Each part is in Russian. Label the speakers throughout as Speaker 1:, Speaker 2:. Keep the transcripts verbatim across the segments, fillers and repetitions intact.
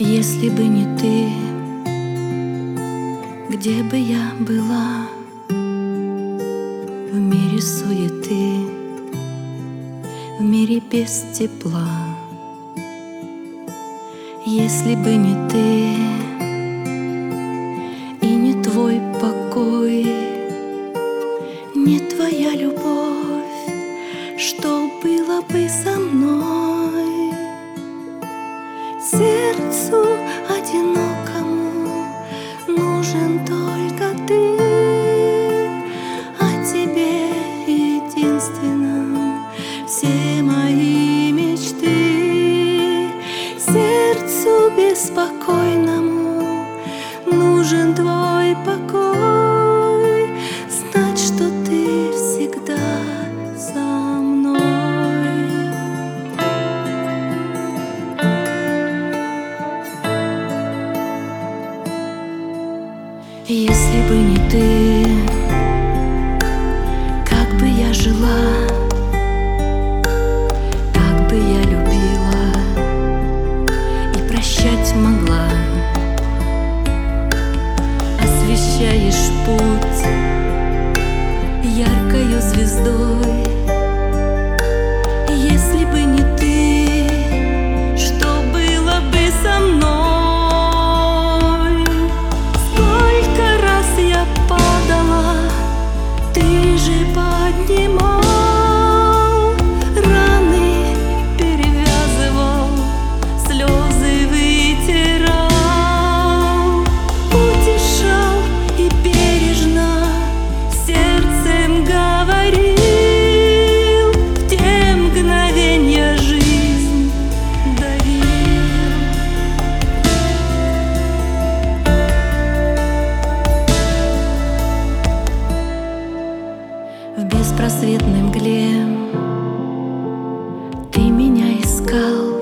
Speaker 1: Если бы не ты, где бы я была? В мире суеты, в мире без тепла. Если бы не ты и не твой покой, не твоя любовь, что было бы со мной? Сердцу одинокому нужен только ты, о тебе единственном все мои мечты. Сердцу беспокойному нужен твой покой, знать, что ты всегда со мной. Если бы не ты, как бы я жила, как бы я любила и прощать могла. Освещаешь путь яркою звездой. Если бы не ты, что было бы со мной? Ты же поднимал раны, перевязывал, слезы вытирал, утешал и бережно сердцем говорил. В те мгновенья жизнь дарил. В беспросветной мгле ты меня искал,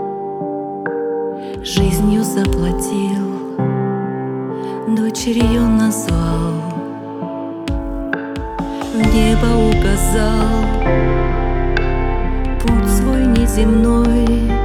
Speaker 1: жизнью заплатил, дочерью назвал, в небо указал путь свой неземной.